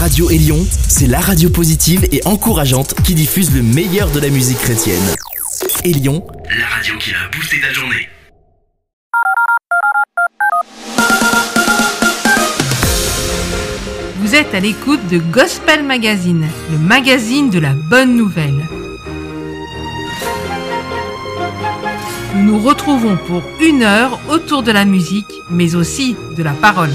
Radio Élion, c'est la radio positive et encourageante qui diffuse le meilleur de la musique chrétienne. Élion, la radio qui a boosté ta journée. Vous êtes à l'écoute de Gospel Magazine, le magazine de la bonne nouvelle. Nous nous retrouvons pour 1 heure autour de la musique, mais aussi de la parole.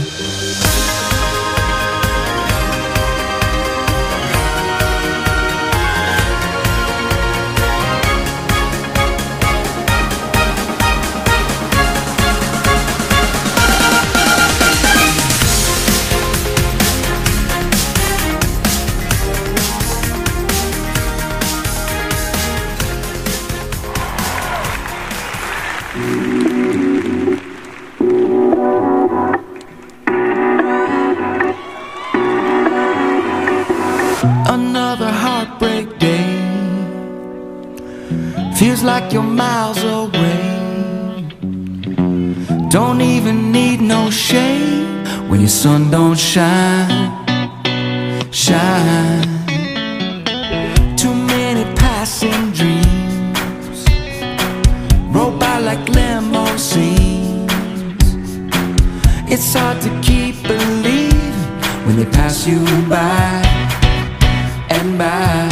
Another heartbreak day. Feels like you're miles away. Don't even need no shade when your sun don't shine. Shine. Too many passing dreams roll by like limousines. It's hard to keep believing when they pass you by and by.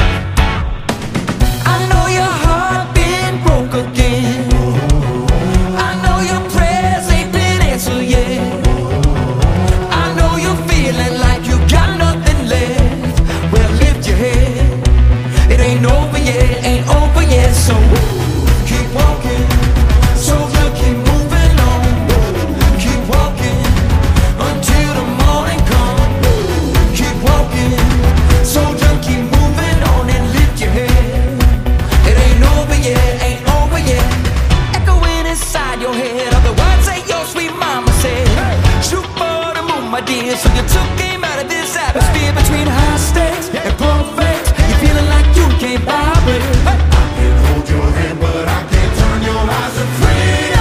I know your heart been broke again. I know your prayers ain't been answered yet. I know you're feeling like you got nothing left. Well, lift your head. It ain't over yet, ain't over yet. So keep walking. So just keep moving on. Keep walking until the morning comes. Keep walking. So just keep moving on and lift your head. It ain't over yet, ain't over yet. Echoing inside your head are the words that your sweet mama said. Shoot for the moon, my dear. So you took aim out of this atmosphere between high stakes and perfect. You're feeling like you can't vibrate. I can hold your hand, but I can't turn your eyes to freedom.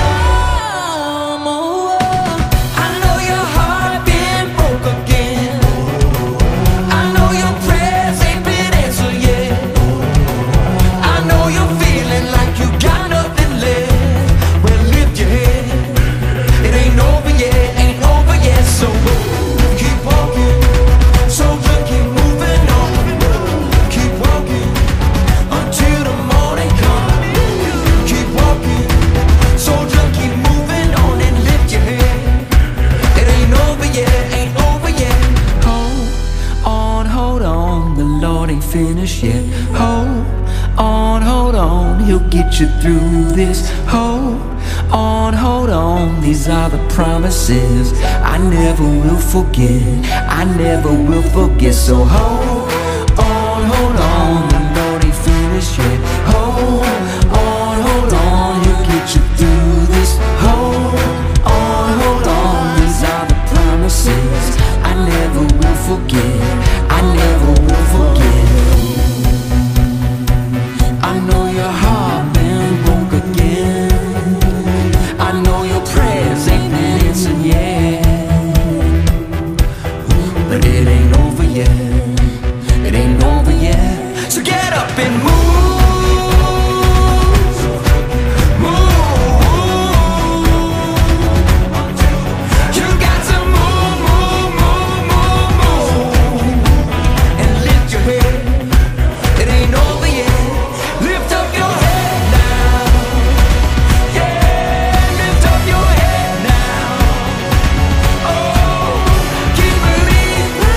I know your heart been broke again. I know your prayers ain't been answered yet. I know you're feeling like you got nothing left. Well, lift your head. It ain't over yet, ain't over yet. So keep walking. So just keep moving on. Keep walking until the morning comes. Keep walking. So just keep moving on and lift your head. It ain't over yet, ain't over yet. Hold on, the Lord ain't finished yet. Hold on, He'll get you through this. Hold on, these are the promises I never will forget. I never will forget. So hold on, the Lord ain't finished yet. Hold on, He'll get you through this. Hold on, these are the promises I never will forget. I never will forget. I know your heart been broke again. I know your prayers ain't been answered yet. But it ain't over yet. It ain't over yet. So get up and move. You got to move. And lift your head. It ain't over yet. Lift up your head now. Yeah, lift up your head now. Oh, keep believing.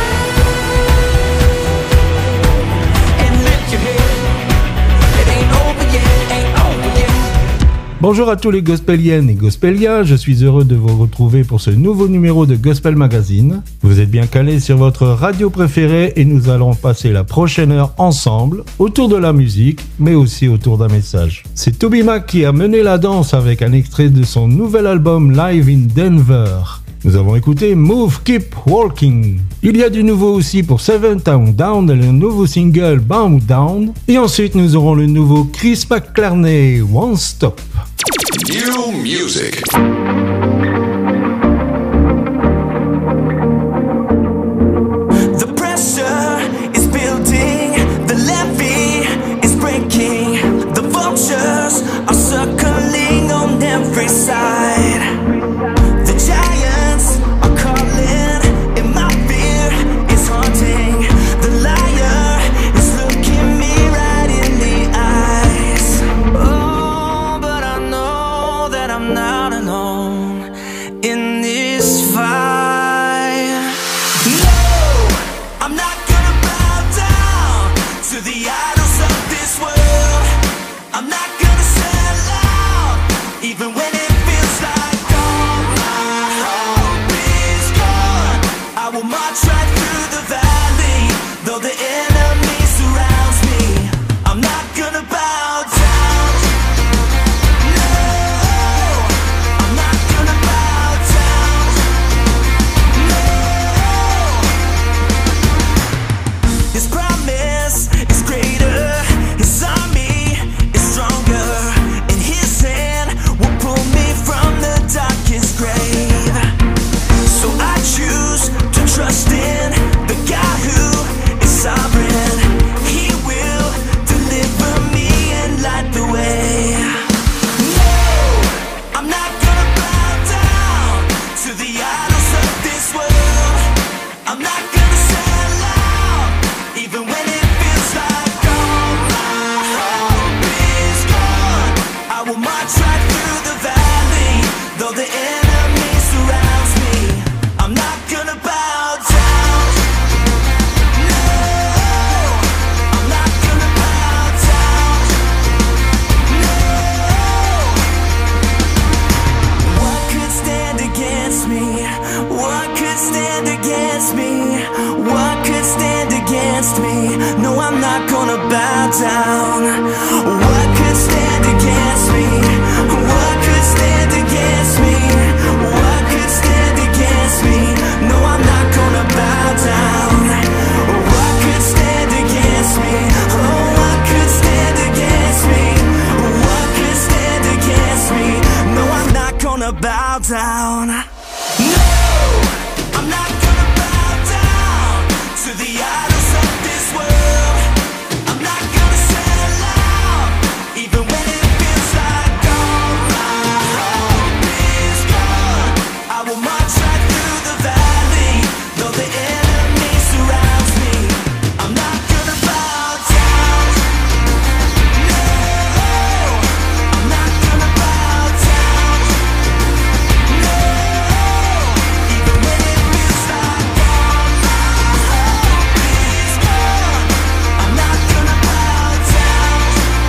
And lift your head. It ain't over yet, ain't over yet. Bonjour à tous les gospeliennes et gospeliens, je suis heureux de vous retrouver pour ce nouveau numéro de Gospel Magazine. Vous êtes bien calés sur votre radio préférée et nous allons passer la prochaine heure ensemble, autour de la musique, mais aussi autour d'un message. C'est Toby Mac qui a mené la danse avec un extrait de son nouvel album Live in Denver. Nous avons écouté Move, Keep Walking. Il y a du nouveau aussi pour Seven Town Down et le nouveau single Bound Down. Et ensuite nous aurons le nouveau Chris McClarney, One Stop. New music. The right through the valley, though the enemy surrounds me. I'm not gonna bow down. No, I'm not gonna bow down. No, His promise is greater, His army is stronger, and His hand will pull me from the darkest grave. So I choose to trust in the God who is sovereign. He will deliver me and light the way. No, I'm not gonna bow down to the idols of this world. I'm not gonna sell out, even when it feels like all my hope is gone. I will march right through the valley, though the enemy surrounds me. I'm not gonna bow down. No, I'm not gonna bow down. No. What could stand against me? What could stand against me? What could stand against me? No, I'm not gonna bow down. What could stand against me? What could stand against me? What could stand against me? No, I'm not gonna bow down. What could stand against me? Oh, what could stand against me? What could stand against me? No, I'm not gonna bow down. No, I'm not gonna bow down to the idols of this world. I'm not gonna sell out, even when it feels like all my hope is gone. I will march right through the valley, though the enemy surrounds me. I'm not gonna bow down. No, I'm not gonna bow down. No, even when it feels like all my hope is gone. I'm not gonna bow down.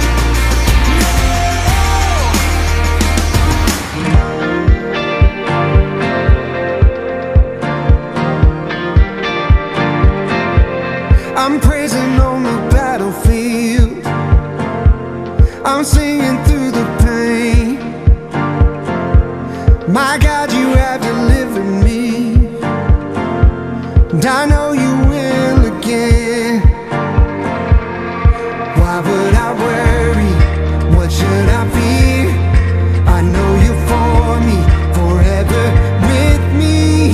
I'm praising on the battlefield. I'm singing through the pain. My God, you have delivered me, and I know you will again. Why would I worry? What should I fear? I know you're for me, forever with me.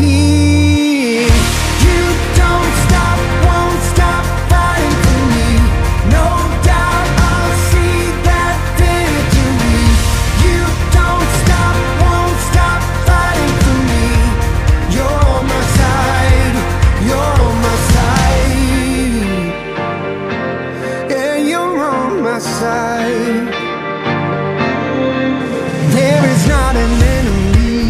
You don't stop, won't stop fighting for me. No doubt I'll see that victory. You don't stop, won't stop fighting for me. You're on my side, you're on my side. Yeah, you're on my side. There is not an enemy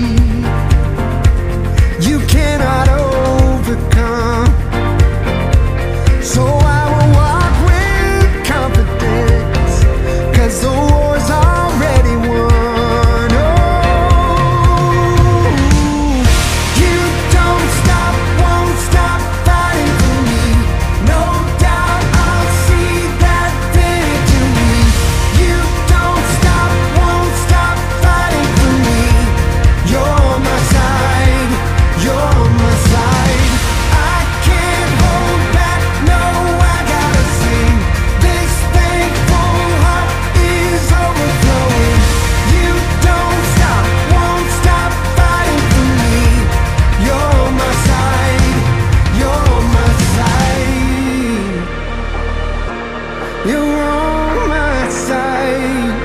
you cannot overcome. So I will walk with confidence, 'cause the war's already won. Oh, you don't stop, won't stop fighting for me. No doubt I'll see that victory. You don't stop, won't stop fighting for me. You're on my side, you're on my side. I can't hold back, no, I gotta sing. This thankful heart is overflowing. You don't stop, won't stop fighting for me. You're on my side, you're on my side. You're on my side.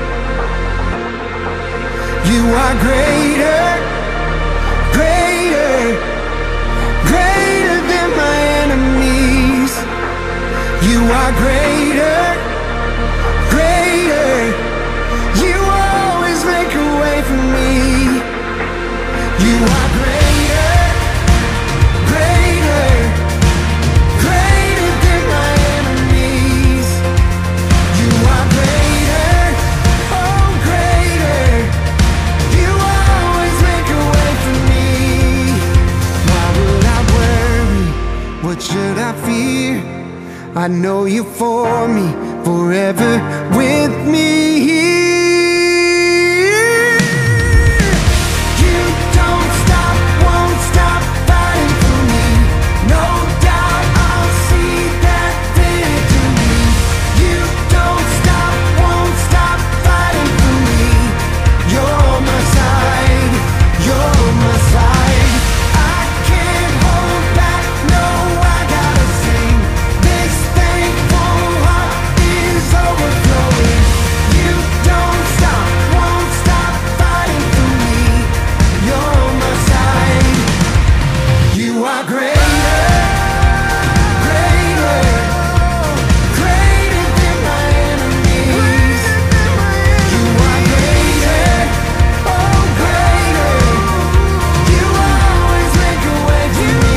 You are greater, greater, greater than my enemies. You are greater, greater. You always make a way for me. You are greater, greater, greater than my enemies. You are greater, oh greater. You always make a way for me. Why would I worry? What should I fear? I know you're for me, forever with me here. You don't stop, won't stop fighting for me. No doubt I'll see that victory. You don't stop, won't stop fighting for me. You're my side, you're my side. I can't hold back, no, I gotta sing. This thankful heart is overflowing. You don't stop, won't stop fighting for me. You're my side. You are greater, greater, greater than my enemies. You are greater, oh greater. You always make a way for me.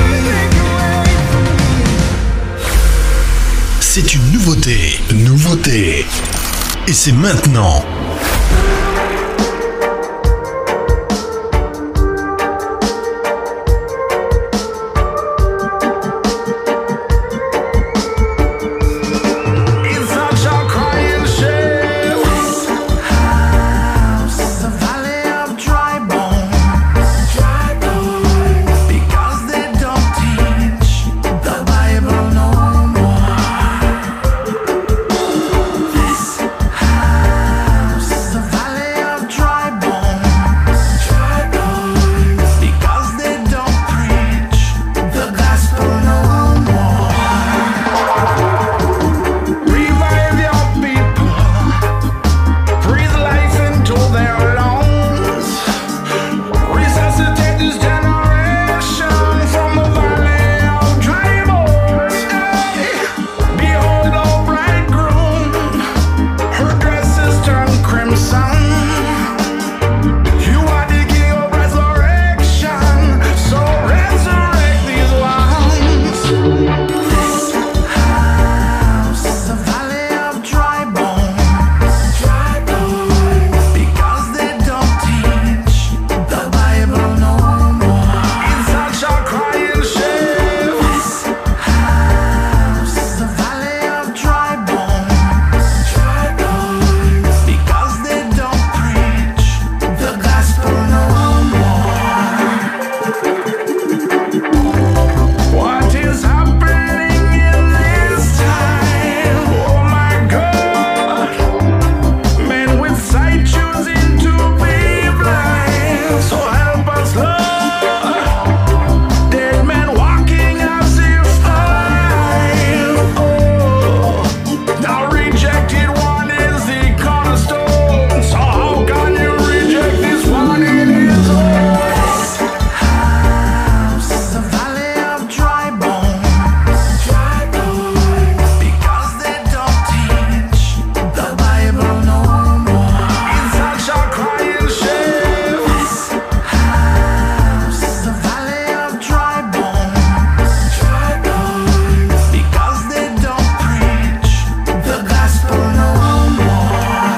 C'est une nouveauté. Et c'est maintenant. In such a crying shame, this house is a valley of dry bones, because they don't teach the Bible no more. This house is a valley of dry bones, because they don't preach the gospel no more. Revive your people, breathe life into their lungs, resuscitate this generation from the valley of dry bones. Hey, behold the bridegroom, her dresses turn crimson. You are the king of resurrection, so resurrect these ones. This house is a valley of dry bones, because they don't teach the Bible no more. In such a crying shame, this house is a valley of dry bones, because they don't preach the gospel no more. What is happening in this time? Oh my God! Men with sight choosing to be blind. So help us, Lord. Dead men walking as if alive. Oh, the rejected one is the cornerstone. So how can you reject this one in his own? House is a valley of dry bones, because they don't teach the Bible no more. In such a crying shame, this house is a valley of dry bones, because they don't preach the gospel no more.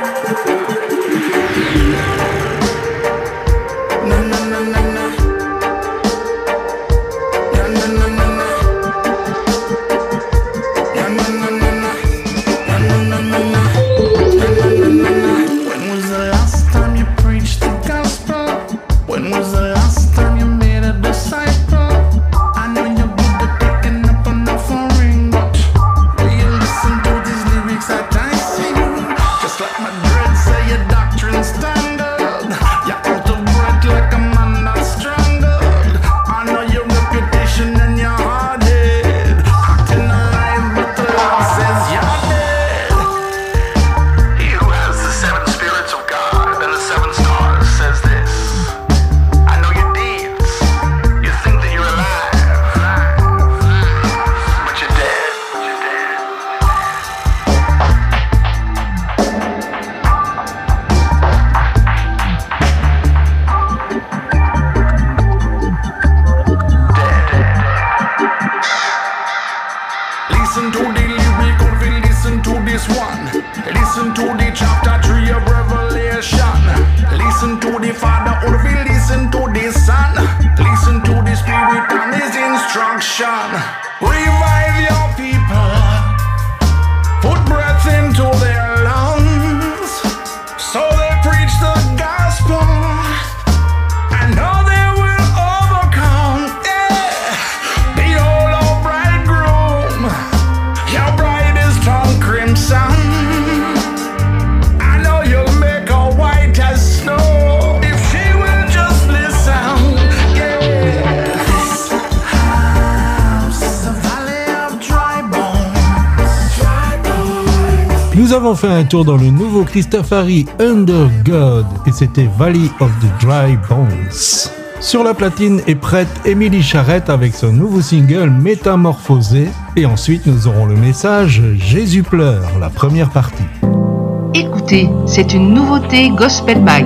Na na na na na. Na na na na na. Na na na na na. Na na na na na. Na na na na na. When was the last time you preached the gospel? When was the last time you made a disciple? I know you're good at picking up an offering, but will you listen to these lyrics that I sing? Just like my dread say your doctrine standard. You're out of breath like a man that's strangled. I know your reputation and your hard head, acting alive, but the Lord says you're dead. He who has the 7 spirits of God and the 7 stars says this: I know your deeds. You think that you're alive, but you're dead. Listen to the lyric, or we listen to this one. Listen to the chapter 3 of Revelation. Listen to the Father, or we listen to the Son. Listen to the Spirit and His instruction. nation, revive your people, put breath into their lungs, so they preach the gospel, and know they will overcome. Yeah, behold, O bridegroom, your bride is turned crimson. I know you'll make her white as snow if she will just listen. Yeah, this house is a valley of dry bones. Dry bones. Nous avons fait un tour dans le nouveau Christafari Under God et c'était Valley of the Dry Bones. Sur la platine est prête Émilie Charrette avec son nouveau single Métamorphosé et ensuite nous aurons le message Jésus pleure, la première partie. Écoutez, c'est une nouveauté Gospel Mag.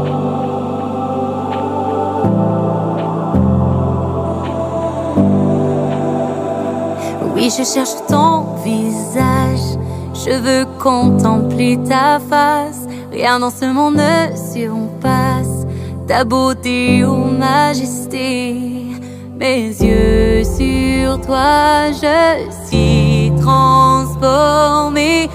Oui, je cherche ton visage, je veux contempler ta face. Rien dans ce monde ne surpasse ta beauté ou majesté. Mes yeux sur toi, je suis transformée,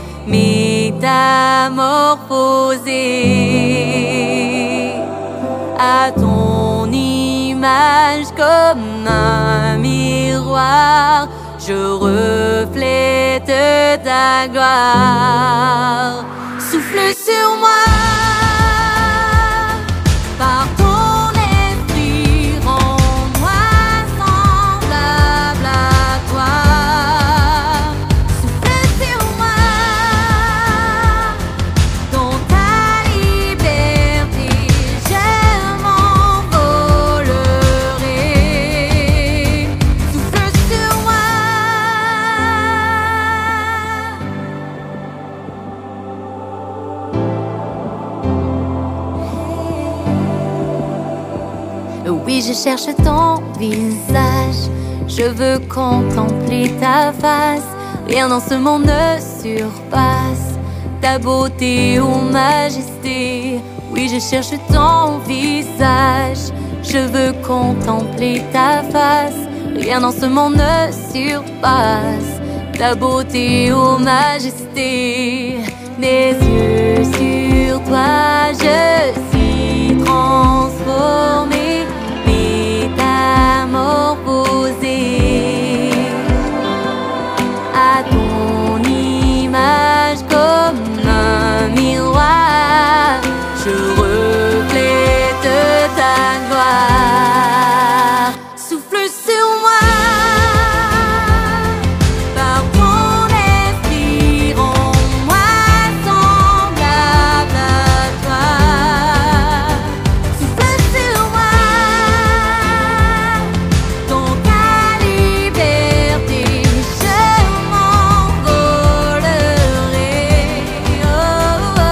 métamorphosée à ton image comme un miroir. Je reflète ta gloire. Souffle sur moi par ton esprit, rends-moi semblable à toi. Souffle sur moi dans ta liberté, je m'envolerai. Souffle sur moi. Oui, je cherche ton visage, je veux contempler ta face. Rien dans ce monde ne surpasse ta beauté ou majesté. Oui, je cherche ton visage, je veux contempler ta face. Rien dans ce monde ne surpasse ta beauté ou majesté. Mes yeux sur toi, je suis transformée, métamorphosée à ton image comme un miroir. Je reflète ta gloire. Souffle sur moi par ton esprit, rends-moi semblable à toi. Souffle sur moi dans ta liberté, je m'envolerai. Oh, oh,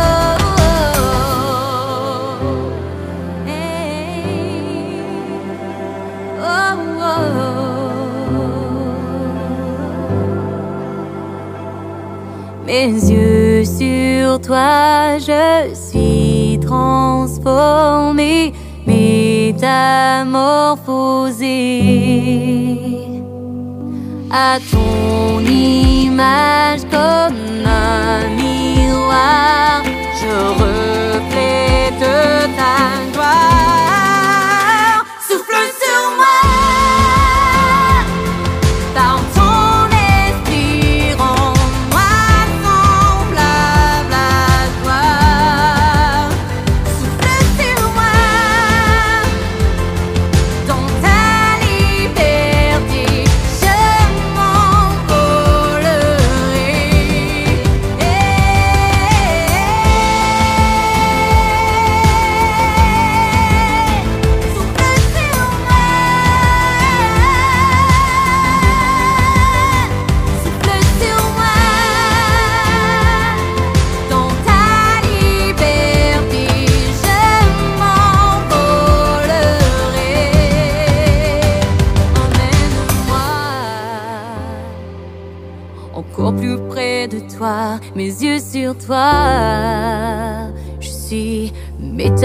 oh. Hey. Oh, oh. Mes yeux sur toi, je suis transformée, métamorphosée à ton image comme un miroir. Je reflète ta gloire. Souffle sur moi par ton esprit, rends-moi semblable à toi. Souffle sur moi dans ta liberté, je m'envolerai. encore plus près de toi, mes yeux sur toi. Je suis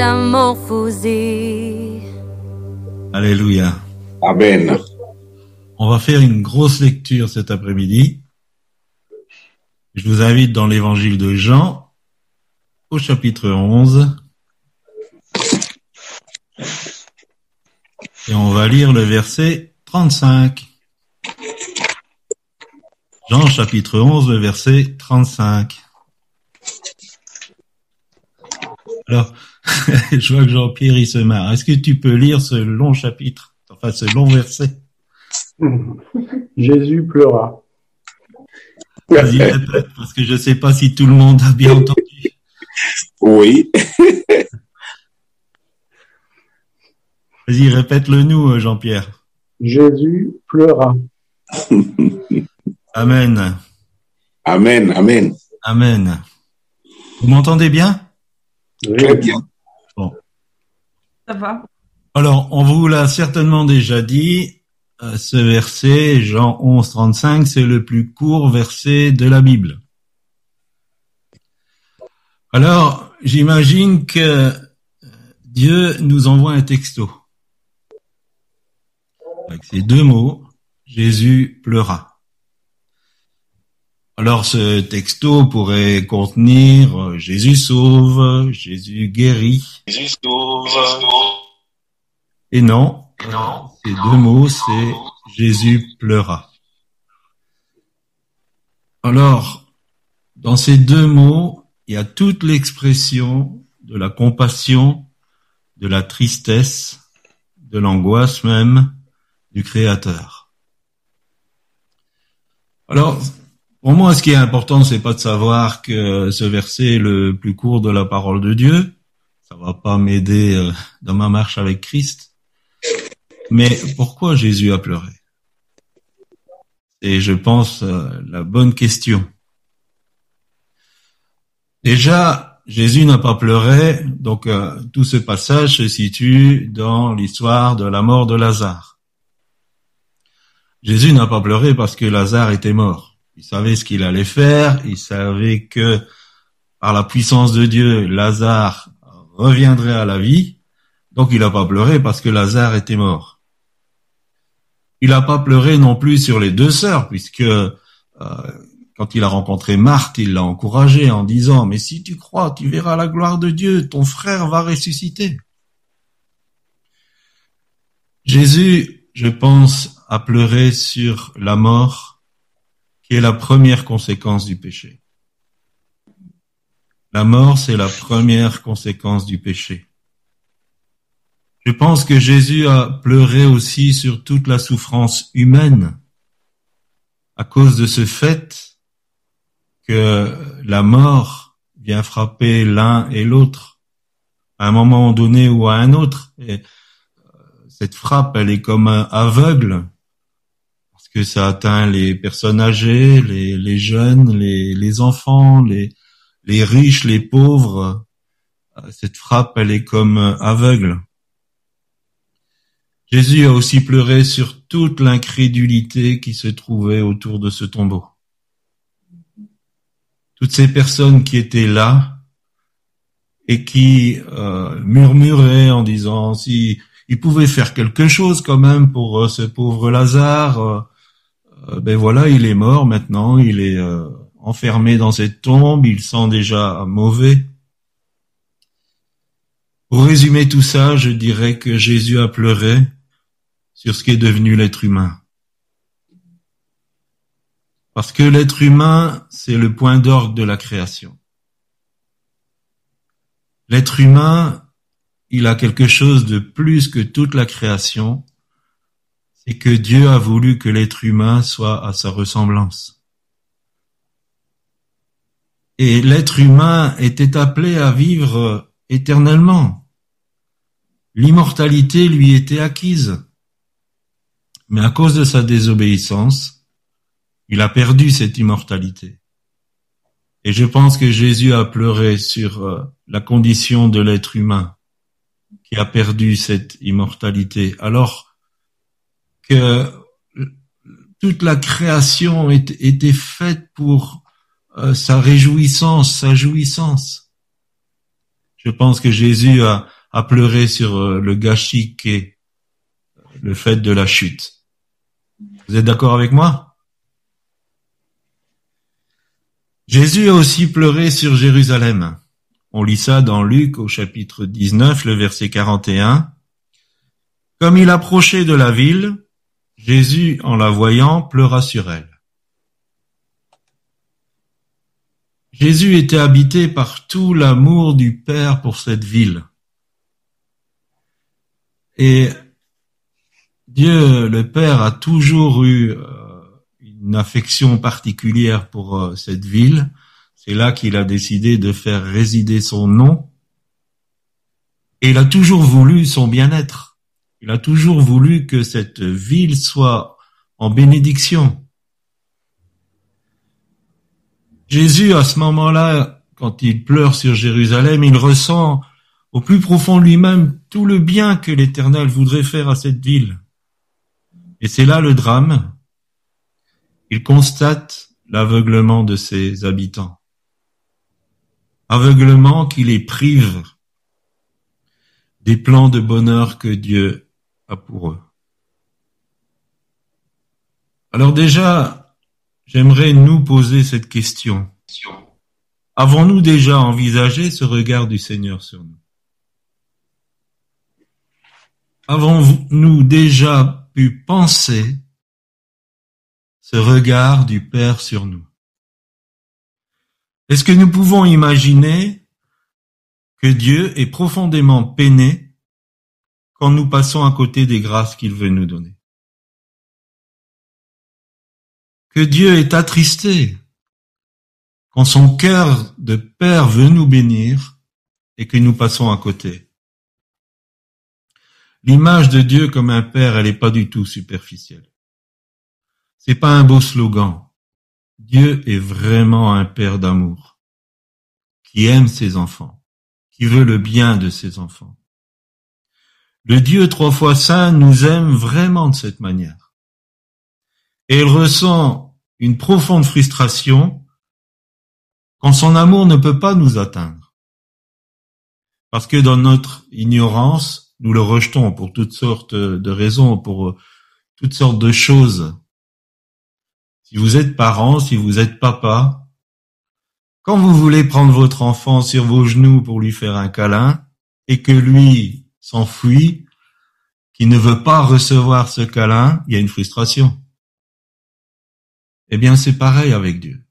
métamorphosée. Alléluia. Amen. On va faire une grosse lecture cet après-midi. Je vous invite dans l'évangile de Jean, au chapitre 11. Et on va lire le verset 35. Jean, chapitre 11, le verset 35. Alors, je vois que Jean-Pierre, il se marre. Est-ce que tu peux lire ce long chapitre, enfin ce long verset? Jésus pleura. Vas-y, répète, parce que je ne sais pas si tout le monde a bien entendu. Oui. Vas-y, répète-le nous, Jean-Pierre. Jésus pleura. Amen. Amen, amen. Amen. Vous m'entendez bien? Très bien. Bon. Ça va? Alors, on vous l'a certainement déjà dit, ce verset, Jean 11, 35, c'est le plus court verset de la Bible. Alors, j'imagine que Dieu nous envoie un texto. Avec ces deux mots, Jésus pleura. Alors, ce texto pourrait contenir Jésus sauve, Jésus guérit. Jésus sauve. Et non, ces deux mots, c'est Jésus pleura. Alors, dans ces deux mots, il y a toute l'expression de la compassion, de la tristesse, de l'angoisse même du Créateur. Alors, pour moi, ce qui est important, c'est pas de savoir que ce verset est le plus court de la parole de Dieu. Ça va pas m'aider dans ma marche avec Christ. Mais pourquoi Jésus a pleuré? Et je pense la bonne question. Déjà, Jésus n'a pas pleuré, donc tout ce passage se situe dans l'histoire de la mort de Lazare. Jésus n'a pas pleuré parce que Lazare était mort. Il savait ce qu'il allait faire, il savait que par la puissance de Dieu, Lazare reviendrait à la vie, donc il n'a pas pleuré parce que Lazare était mort. Il n'a pas pleuré non plus sur les deux sœurs, puisque quand il a rencontré Marthe, il l'a encouragée en disant « Mais si tu crois, tu verras la gloire de Dieu, ton frère va ressusciter. » Jésus, je pense, a pleuré sur la mort, qui est la première conséquence du péché. La mort, c'est la première conséquence du péché. Je pense que Jésus a pleuré aussi sur toute la souffrance humaine, à cause de ce fait que la mort vient frapper l'un et l'autre, à un moment donné ou à un autre. Et cette frappe, elle est comme un aveugle, parce que ça atteint les personnes âgées, les jeunes, les enfants, les riches, les pauvres. Cette frappe, elle est comme aveugle. Jésus a aussi pleuré sur toute l'incrédulité qui se trouvait autour de ce tombeau. Toutes ces personnes qui étaient là et qui murmuraient en disant si il pouvait faire quelque chose quand même pour ce pauvre Lazare, ben voilà, il est mort maintenant, il est enfermé dans cette tombe, il sent déjà mauvais. Pour résumer tout ça, je dirais que Jésus a pleuré sur ce qu'est devenu l'être humain. Parce que l'être humain, c'est le point d'orgue de la création. L'être humain, il a quelque chose de plus que toute la création, c'est que Dieu a voulu que l'être humain soit à sa ressemblance. Et l'être humain était appelé à vivre éternellement. L'immortalité lui était acquise. Mais à cause de sa désobéissance, il a perdu cette immortalité. Et je pense que Jésus a pleuré sur la condition de l'être humain qui a perdu cette immortalité, alors que toute la création était faite pour sa réjouissance, sa jouissance. Je pense que Jésus a pleuré sur le gâchis qu'est le fait de la chute. Vous êtes d'accord avec moi? Jésus a aussi pleuré sur Jérusalem. On lit ça dans Luc au chapitre 19, le verset 41. Comme il approchait de la ville, Jésus, en la voyant, pleura sur elle. Jésus était habité par tout l'amour du Père pour cette ville. Et Dieu, le Père, a toujours eu une affection particulière pour cette ville. C'est là qu'il a décidé de faire résider son nom. Et il a toujours voulu son bien-être. Il a toujours voulu que cette ville soit en bénédiction. Jésus, à ce moment-là, quand il pleure sur Jérusalem, il ressent au plus profond de lui-même tout le bien que l'Éternel voudrait faire à cette ville. Et c'est là le drame. Il constate l'aveuglement de ses habitants. Aveuglement qui les prive des plans de bonheur que Dieu a pour eux. Alors déjà, j'aimerais nous poser cette question. Avons-nous déjà envisagé ce regard du Seigneur sur nous? Avons-nous déjà pu penser ce regard du Père sur nous? Est-ce que nous pouvons imaginer que Dieu est profondément peiné quand nous passons à côté des grâces qu'il veut nous donner? Que Dieu est attristé quand son cœur de Père veut nous bénir et que nous passons à côté? L'image de Dieu comme un Père, elle n'est pas du tout superficielle. C'est pas un beau slogan. Dieu est vraiment un Père d'amour, qui aime ses enfants, qui veut le bien de ses enfants. Le Dieu 3 fois saint nous aime vraiment de cette manière. Et il ressent une profonde frustration quand son amour ne peut pas nous atteindre. Parce que dans notre ignorance, nous le rejetons pour toutes sortes de raisons, pour toutes sortes de choses. Si vous êtes parent, si vous êtes papa, quand vous voulez prendre votre enfant sur vos genoux pour lui faire un câlin, et que lui s'enfuit, qui ne veut pas recevoir ce câlin, il y a une frustration. Eh bien, c'est pareil avec Dieu.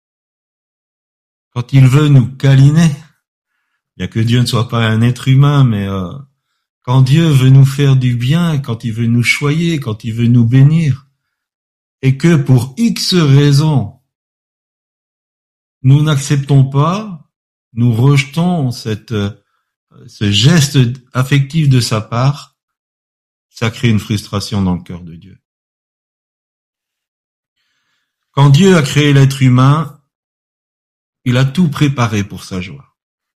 Quand il veut nous câliner, bien que Dieu ne soit pas un être humain, mais quand Dieu veut nous faire du bien, quand il veut nous choyer, quand il veut nous bénir, et que pour X raisons, nous n'acceptons pas, nous rejetons ce geste affectif de sa part, ça crée une frustration dans le cœur de Dieu. Quand Dieu a créé l'être humain, il a tout préparé pour sa joie.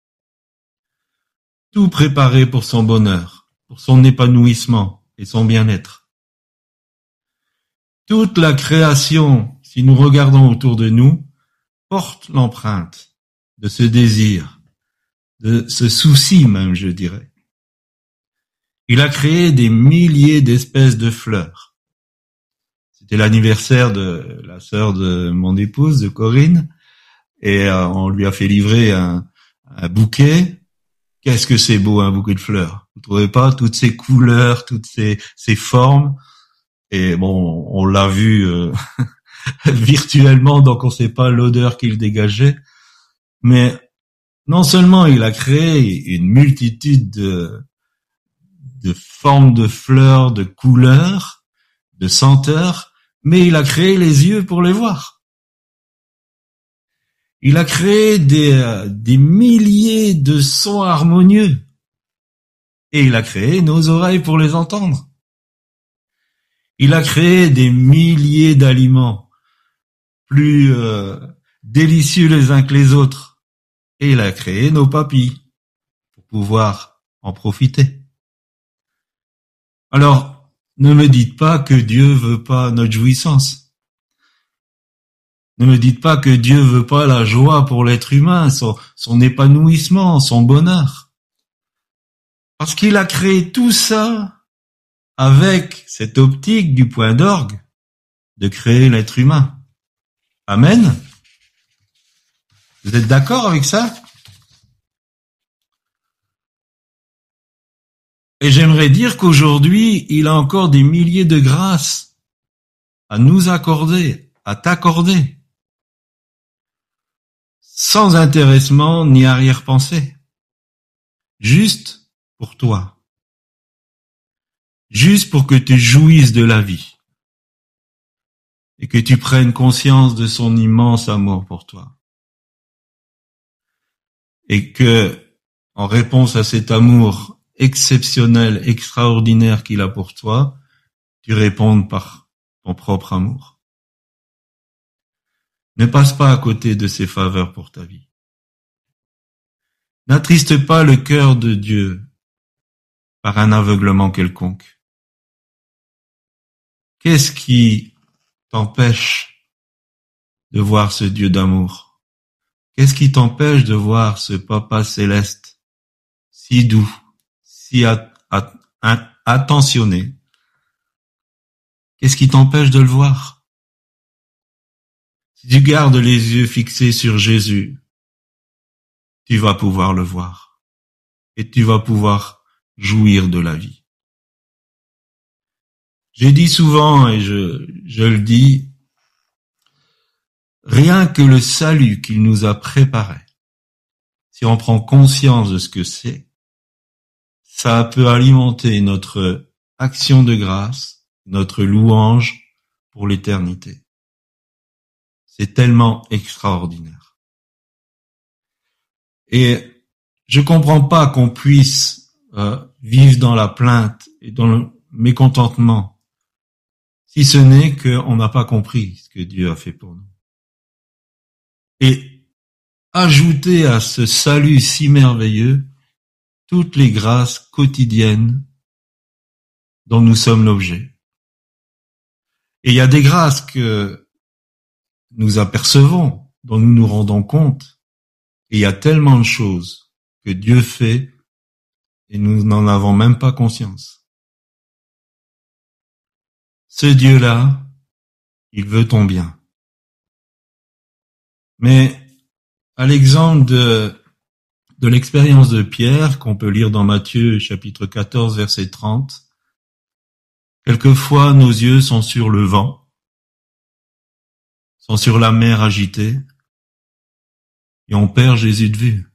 Tout préparé pour son bonheur, pour son épanouissement et son bien-être. Toute la création, si nous regardons autour de nous, porte l'empreinte de ce désir, de ce souci même, je dirais. Il a créé des milliers d'espèces de fleurs. C'était l'anniversaire de la sœur de mon épouse, de Corinne, et on lui a fait livrer un bouquet. Qu'est-ce que c'est beau, un bouquet de fleurs. Vous trouvez pas? Toutes ces couleurs, toutes ces formes. Et bon, on l'a vu virtuellement, donc on sait pas l'odeur qu'il dégageait. Mais non seulement il a créé une multitude de formes de fleurs, de couleurs, de senteurs, mais il a créé les yeux pour les voir. Il a créé des milliers de sons harmonieux. Et il a créé nos oreilles pour les entendre. Il a créé des milliers d'aliments plus délicieux les uns que les autres. Et il a créé nos papilles pour pouvoir en profiter. Alors, ne me dites pas que Dieu veut pas notre jouissance. Ne me dites pas que Dieu veut pas la joie pour l'être humain, son épanouissement, son bonheur. Parce qu'il a créé tout ça avec cette optique du point d'orgue, de créer l'être humain. Amen. Vous êtes d'accord avec ça? Et j'aimerais dire qu'aujourd'hui, il a encore des milliers de grâces à nous accorder, à t'accorder, sans intéressement ni arrière-pensée, juste pour toi, juste pour que tu jouisses de la vie et que tu prennes conscience de son immense amour pour toi. Et que, en réponse à cet amour exceptionnel, extraordinaire qu'il a pour toi, tu répondes par ton propre amour. Ne passe pas à côté de ses faveurs pour ta vie. N'attriste pas le cœur de Dieu par un aveuglement quelconque. Qu'est-ce qui t'empêche de voir ce Dieu d'amour? Qu'est-ce qui t'empêche de voir ce Papa céleste, si doux, si attentionné? Qu'est-ce qui t'empêche de le voir? Si tu gardes les yeux fixés sur Jésus, tu vas pouvoir le voir et tu vas pouvoir jouir de la vie. J'ai dit souvent et je le dis, rien que le salut qu'il nous a préparé, si on prend conscience de ce que c'est, ça peut alimenter notre action de grâce, notre louange pour l'éternité. C'est tellement extraordinaire. Et je comprends pas qu'on puisse vivre dans la plainte et dans le mécontentement, si ce n'est qu'on n'a pas compris ce que Dieu a fait pour nous. Et ajouter à ce salut si merveilleux toutes les grâces quotidiennes dont nous sommes l'objet. Et il y a des grâces que nous apercevons, dont nous nous rendons compte, et il y a tellement de choses que Dieu fait et nous n'en avons même pas conscience. Ce Dieu-là, il veut ton bien. Mais à l'exemple de l'expérience de Pierre, qu'on peut lire dans Matthieu chapitre 14, verset 30, quelquefois nos yeux sont sur le vent, sont sur la mer agitée, et on perd Jésus de vue.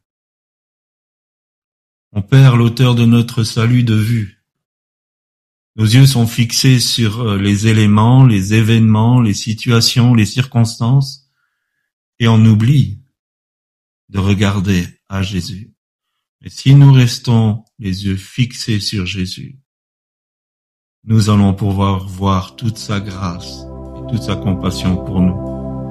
On perd l'auteur de notre salut de vue. Nos yeux sont fixés sur les éléments, les événements, les situations, les circonstances, et on oublie de regarder à Jésus. Mais si nous restons les yeux fixés sur Jésus, nous allons pouvoir voir toute sa grâce et toute sa compassion pour nous.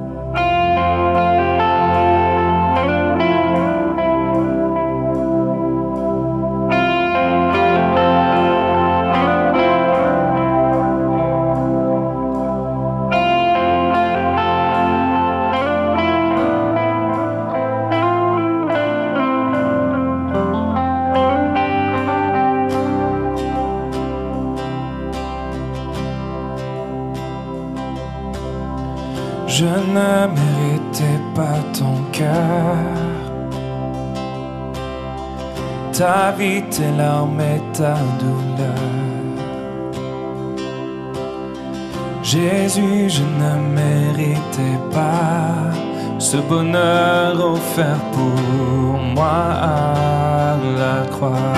Je ne méritais pas ton cœur, ta vie, tes larmes et ta douleur. Jésus, je ne méritais pas ce bonheur offert pour moi à la croix.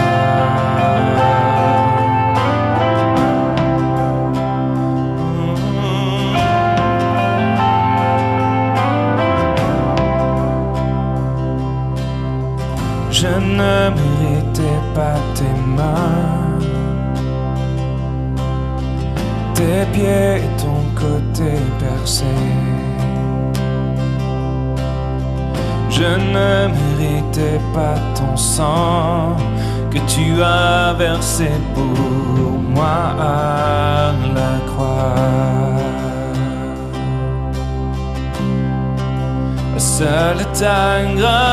Je ne méritais pas tes mains, tes pieds et ton côté percé. Je ne méritais pas ton sang que tu as versé pour moi à la croix. Seule ta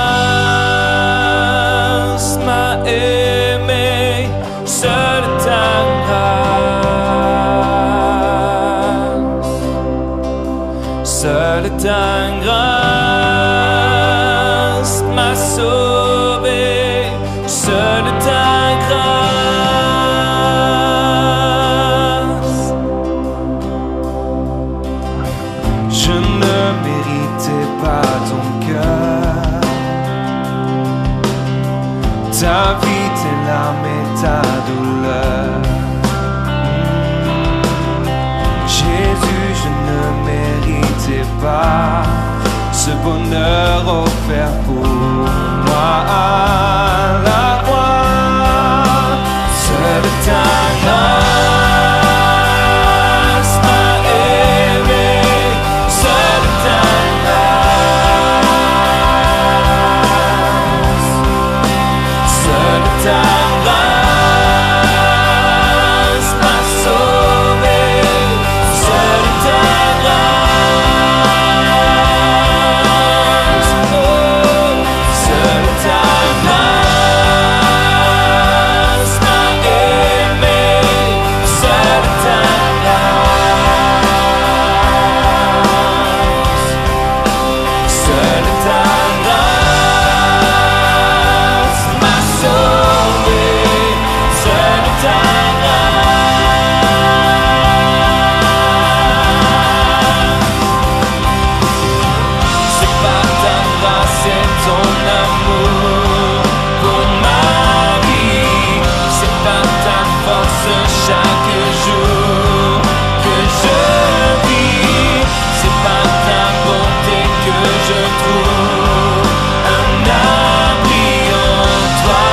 grâce m'a aimé, seule ta grâce Seule ta grâce m'a sauvé, seule ta grâce. Je ne méritais pas ton cœur, ta vie, tes larmes et ta douleur. Jésus, je ne méritais pas ce bonheur offert pour moi à la croix. Seule ta grâce m'a aimé, seule ta grâce, seule ta grâce m'a sauvé, seule ta grâce, oh, seule ta grâce m'a aimé, seule ta grâce, seule ta grâce m'a sauvé, seule ta grâce. C'est par ta grâce et ton amour pour ma vie, c'est par ta force chaque jour que je vis, c'est par ta bonté que je trouve un abri en toi.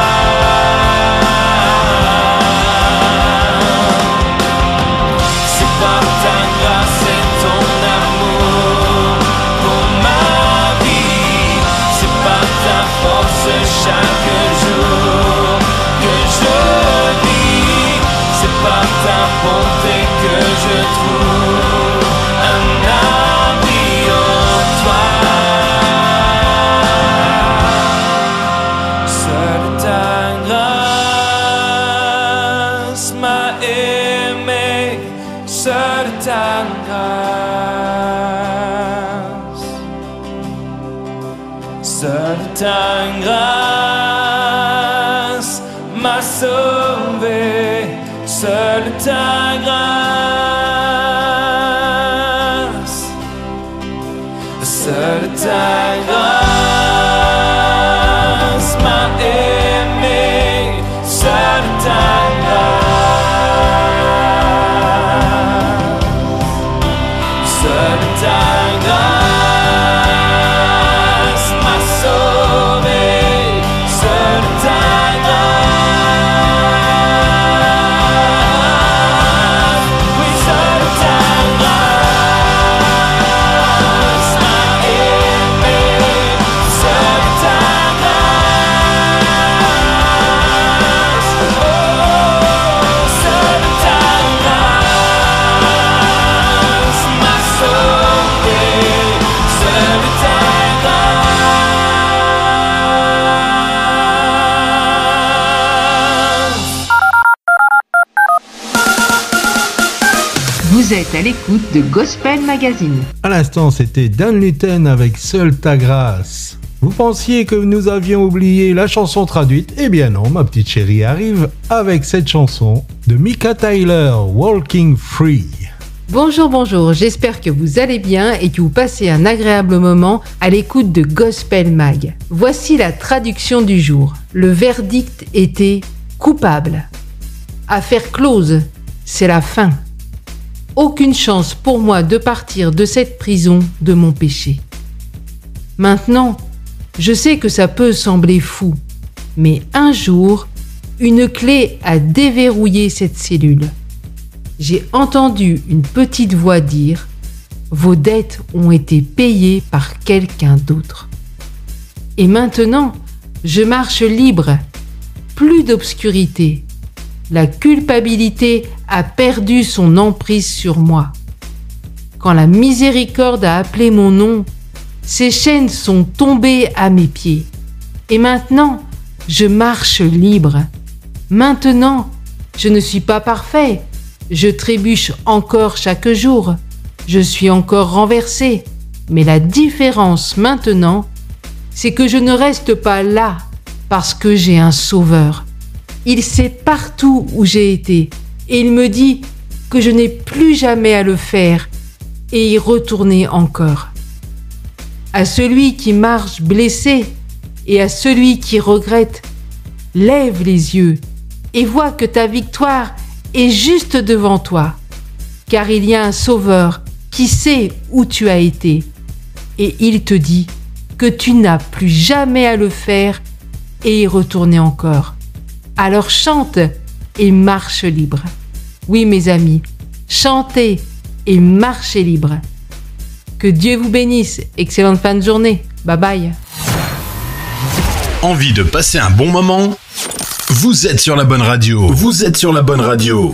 C'est par ta grâce et ton amour pour ma vie, c'est par ta force chaque jour que je vis, c'est par ta bonté que je trouve un abri en toi. Seule ta grâce m'a aimé, seule ta grâce, seule ta grâce m'a sauvé, seule ta grâce, seule ta grâce m'a aimé, seule ta grâce, seule ta grâce m'a sauvé, seule ta grâce, oui, seule ta grâce m'a aimé, seule ta grâce, oh, seule ta grâce m'a sauvé, seule ta grâce. Vous êtes à l'écoute de Gospel Magazine. À l'instant, c'était Dan Lutten avec Seule ta grâce. Vous pensiez que nous avions oublié la chanson traduite? Eh bien non, ma petite chérie arrive avec cette chanson de Mika Tyler, Walking Free. Bonjour, bonjour, j'espère que vous allez bien et que vous passez un agréable moment à l'écoute de Gospel Mag. Voici la traduction du jour. Le verdict était coupable. Affaire close, c'est la fin. Aucune chance pour moi de partir de cette prison de mon péché. Maintenant, je sais que ça peut sembler fou, mais un jour, une clé a déverrouillé cette cellule. J'ai entendu une petite voix dire « Vos dettes ont été payées par quelqu'un d'autre. » Et maintenant, je marche libre. Plus d'obscurité. La culpabilité a perdu son emprise sur moi. Quand la miséricorde a appelé mon nom, ces chaînes sont tombées à mes pieds. Et maintenant, je marche libre. Maintenant, je ne suis pas parfait. Je trébuche encore chaque jour. je suis encore renversé. Mais la différence maintenant, c'est que je ne reste pas là parce que j'ai un sauveur. Il sait partout où j'ai été et il me dit que je n'ai plus jamais à le faire et y retourner encore. À celui qui marche blessé et à celui qui regrette, lève les yeux et vois que ta victoire est juste devant toi, car il y a un sauveur qui sait où tu as été et il te dit que tu n'as plus jamais à le faire et y retourner encore. Alors chante et marche libre. Oui mes amis, chantez et marchez libre. Que Dieu vous bénisse. Excellente fin de journée. Bye bye. Envie de passer un bon moment? Vous êtes sur la bonne radio. Vous êtes sur la bonne radio.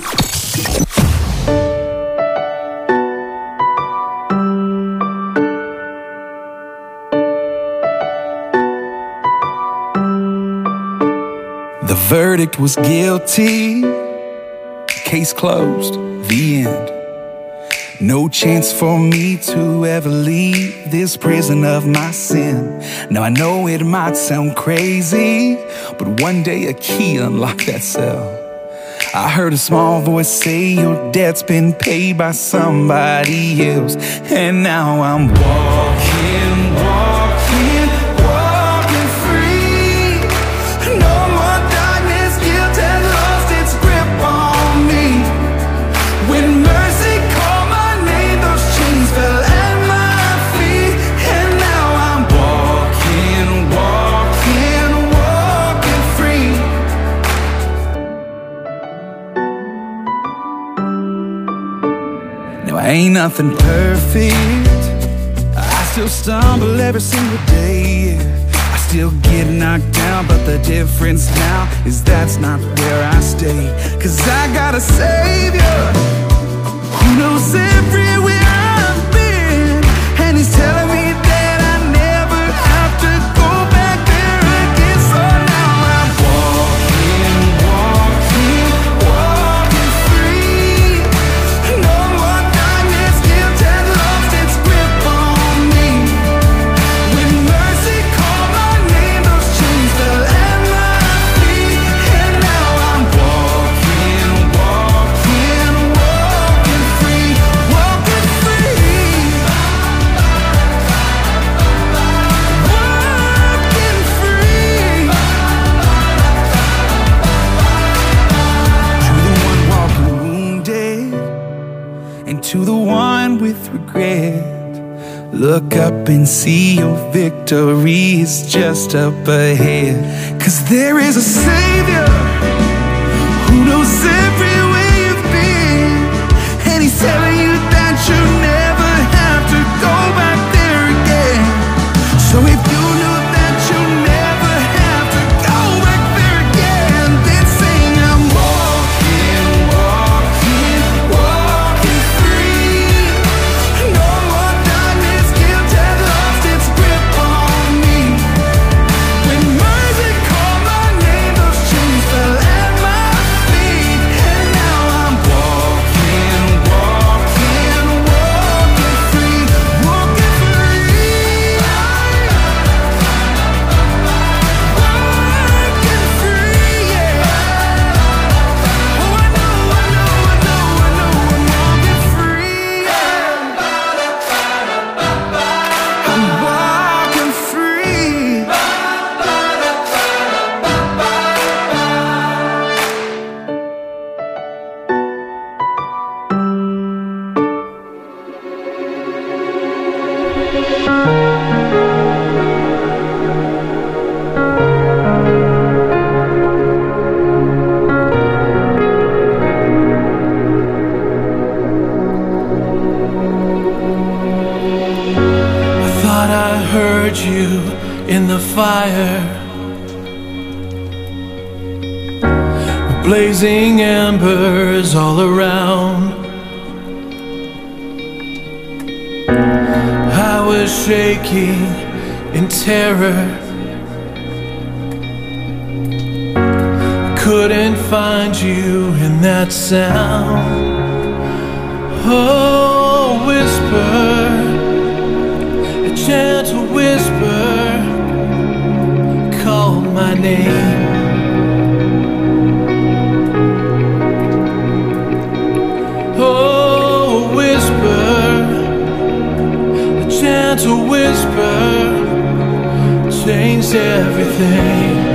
The verdict was guilty. Case closed. The end. No chance for me to ever leave this prison of my sin. Now I know it might sound crazy, but one day a key unlocked that cell. I heard a small voice say your debt's been paid by somebody else. And now I'm walking, walking, walking free. No more darkness, guilt has lost its grip on me. When mercy called my name, those chains fell at my feet. And now I'm walking, walking, walking free. Now I ain't nothing perfect. I still stumble every single day. I still get knocked down, but the difference now is that's not where I stay. 'Cause I got a Savior who knows everywhere I've been, and he's telling me that I never have to go back there again. So now I'm walking, walking, walking free. No more darkness, guilt has lost its grip on me. When mercy called my name, those chains fell at my feet. And now I'm walking, walking, walking free, walking free, walking free. To the one walking wounded, and to the one with regret, look up and see your victory is just up ahead. 'Cause there is a Savior who knows everywhere you've been, and he's telling you that you never have to go back there again. So if you knew that you never have to go back there again, then sing, I'm walking, walking, walking free. No more darkness, guilt has lost its grip on me. When mercy called my name, those chains fell at my feet. And now I'm walking, walking, walking free, walking free, walking free, yeah. Oh, I know, I know, I know, I know, I'm walking free, yeah. I'm walking free. I thought I heard you in the fire, blazing embers all around. I was shaking in terror, couldn't find you in that sound. Oh, whisper, a gentle whisper, called my name. Oh, a whisper, a gentle whisper, changed everything.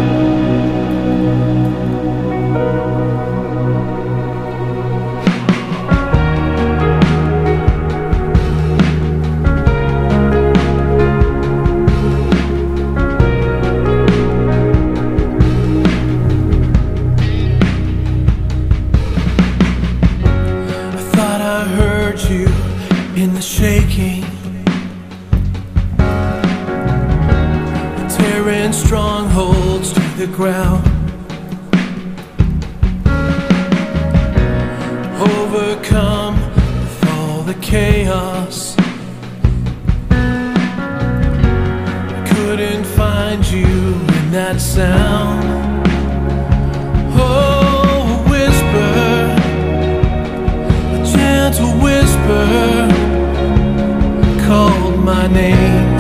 In the shaking, tearing strongholds to the ground, overcome with all the chaos. I couldn't find you in that sound. Oh, a whisper, a gentle whisper, called my name.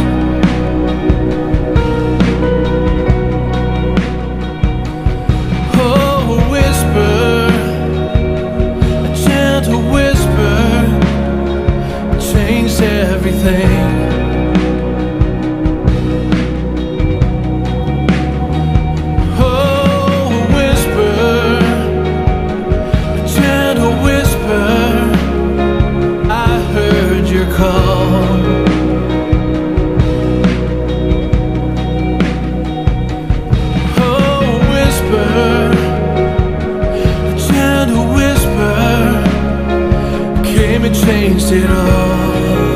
Oh, a whisper, a gentle whisper, changed everything. Oh, a whisper, a gentle whisper, I heard your call. It changed it all.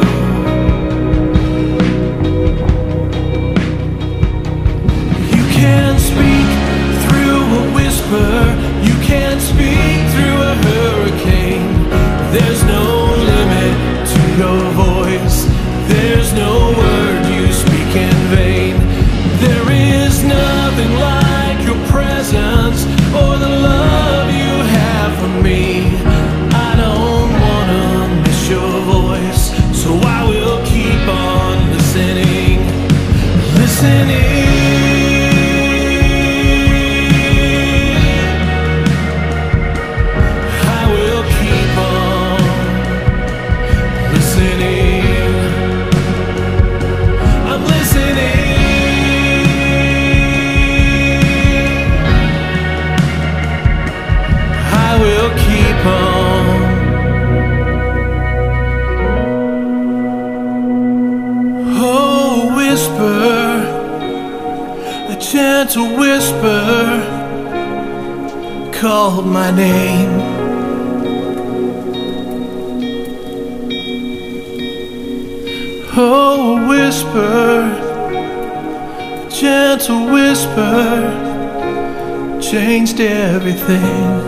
You can't speak through a whisper. You can't speak through a hurricane. There's no limit to your voice. There's no word you speak in vain. There is nothing like your presence or the love you have for me. I don't wanna miss your voice, so I will keep on listening, listening. I will keep on listening. I'm listening. I will keep on. Oh, whisper, a gentle whisper, called my name. Oh, a whisper, a gentle whisper, changed everything.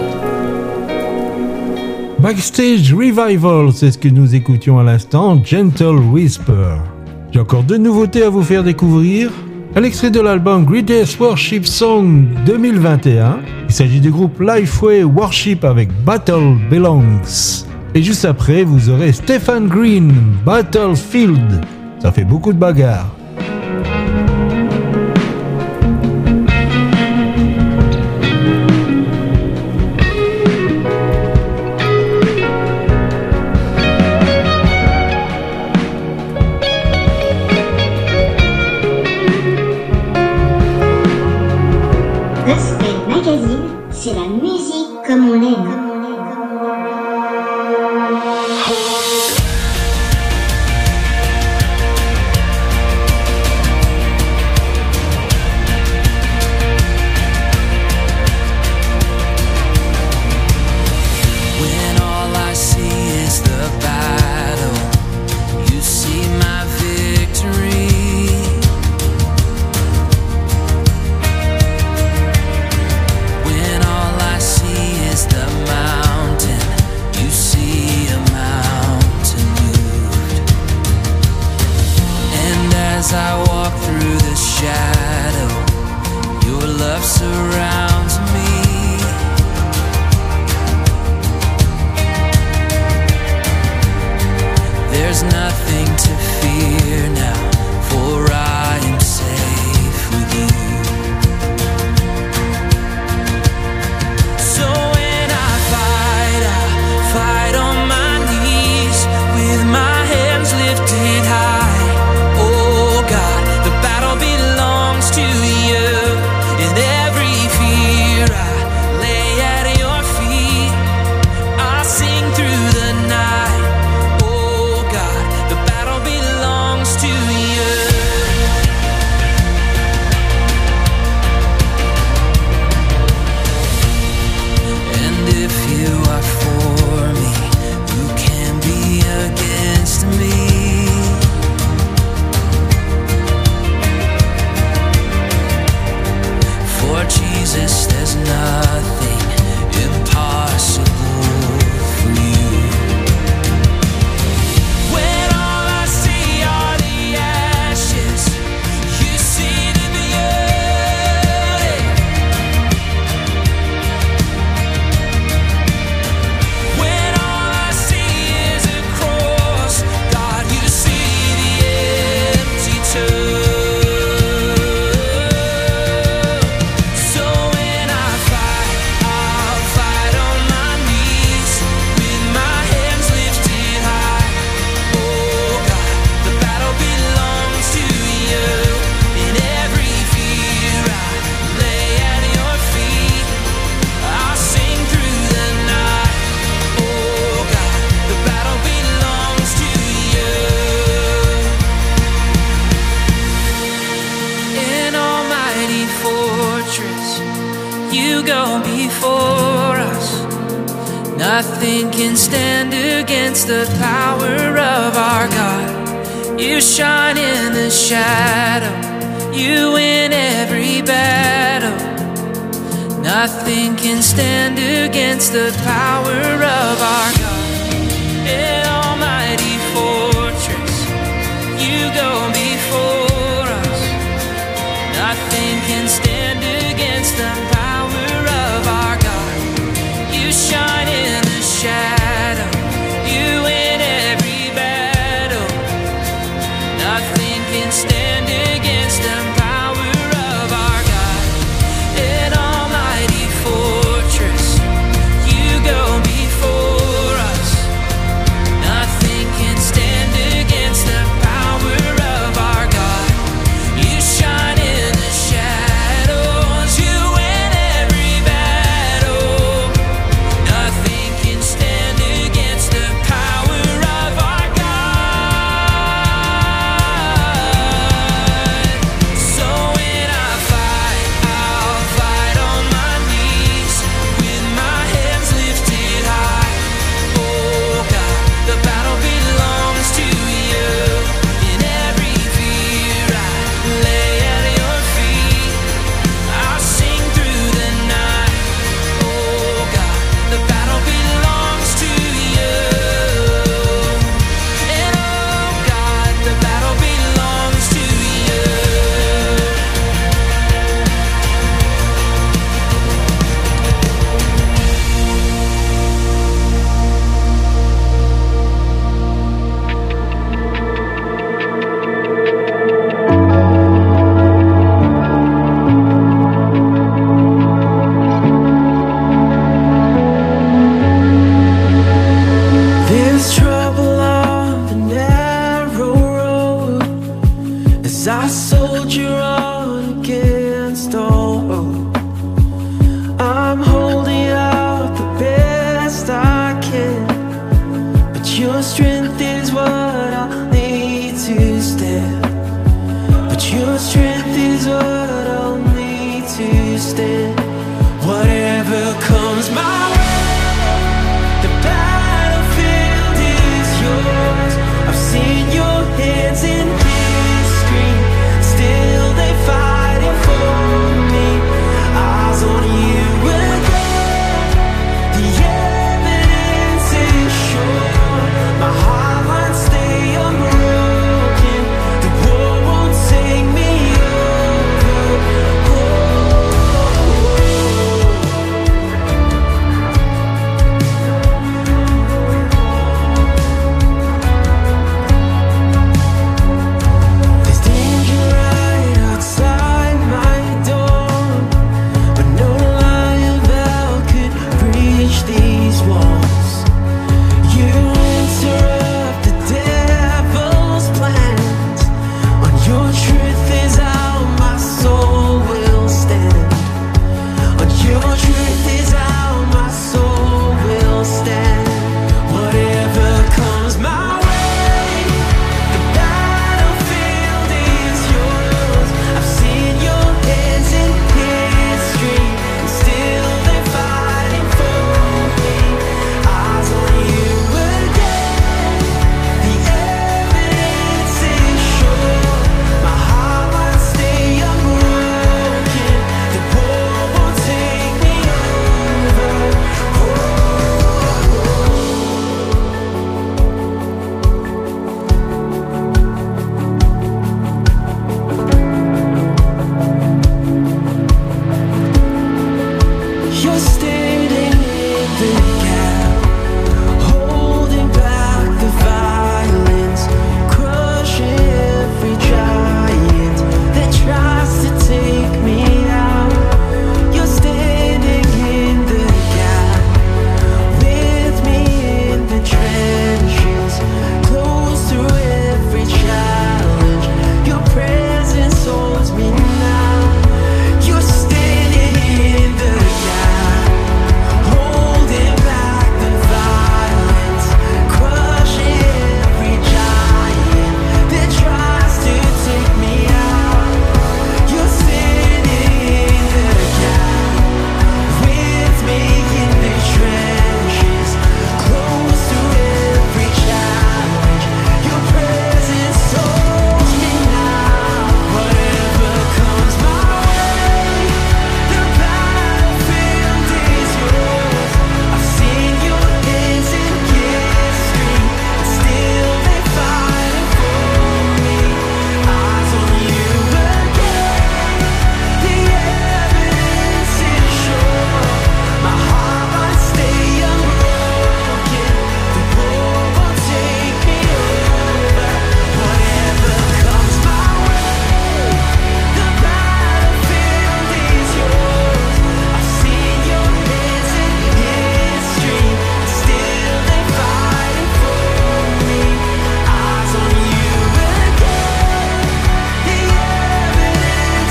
Backstage Revival, c'est ce que nous écoutions à l'instant, Gentle Whisper. J'ai encore deux nouveautés à vous faire découvrir. Un extrait de l'album Greatest Worship Song 2021. Il s'agit du groupe Lifeway Worship avec Battle Belongs. Et juste après, vous aurez Stephen Green, Battlefield. Ça fait beaucoup de bagarres. C'est la musique comme on aime. When all I see is the battle, you see my victory. When all I see is the mountain, you see a mountain moved. And as I walk through the shadow, your love surrounds me. There's nothing to fear now, for I am safe with you. So when I fight on my knees with my hands lifted high. Oh God, the battle belongs to you. In every fear I lay at your feet. I sing through the night. Oh God, the battle belongs to you. And if you are for me, who can be against me? For Jesus, there's nothing impossible for you. When all I see are the ashes, you see the beauty. When all I see is a cross, God, you see the empty tomb. So when I fight, I'll fight on my knees with my hands lifted high. Oh God, the battle belongs to you. In every fear I lay at your feet. I'll sing through the night. Oh God, the battle belongs to you. An almighty fortress, you go before us. Nothing can stand against the power of our God. You shine in the shadow, you win every battle. Nothing can stand against the power of our God. An almighty fortress, you go before us. Nothing can stand against the power of our God. You shine in the shadow, you win every battle. Nothing can stand against the power of our God. An almighty fortress, you go before us. Nothing can stand against the power of our God. You shine in the shadows, you win every battle. Nothing can stand against the power of our God. So when I fight, I'll fight on my knees with my hands lifted high. Oh God, the battle belongs to you. In every fear I lay at your feet. I'll sing through the night. Oh God, the battle belongs to you. And oh God, the battle belongs to you. There's trouble on the narrow road as I soldier on against all hope. I'm holding out the best I can, but your strength is what I'll need to stand. But your strength is what I'll need to stand. Whatever comes my way, the battlefield is yours. I've seen your hands in history, still they fighting for me. Eyes on you again, the evidence is sure. My heart won't stay unbroken, the war won't take me over.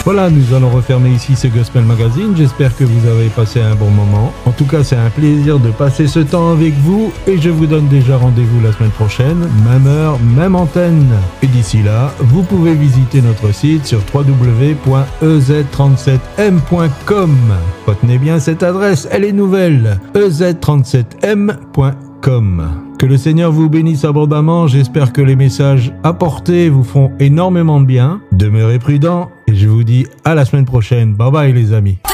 Voilà, nous allons refermer ici ce Gospel Magazine. J'espère que vous avez passé un bon moment. En tout cas, c'est un plaisir de passer ce temps avec vous et je vous donne déjà rendez-vous la semaine prochaine, même heure, même antenne. Et d'ici là, vous pouvez visiter notre site sur www.ez37m.com. Retenez bien cette adresse, elle est nouvelle, ez37m.com. Que le Seigneur vous bénisse abondamment, j'espère que les messages apportés vous font énormément de bien. Demeurez prudents et je vous dis à la semaine prochaine. Bye bye les amis.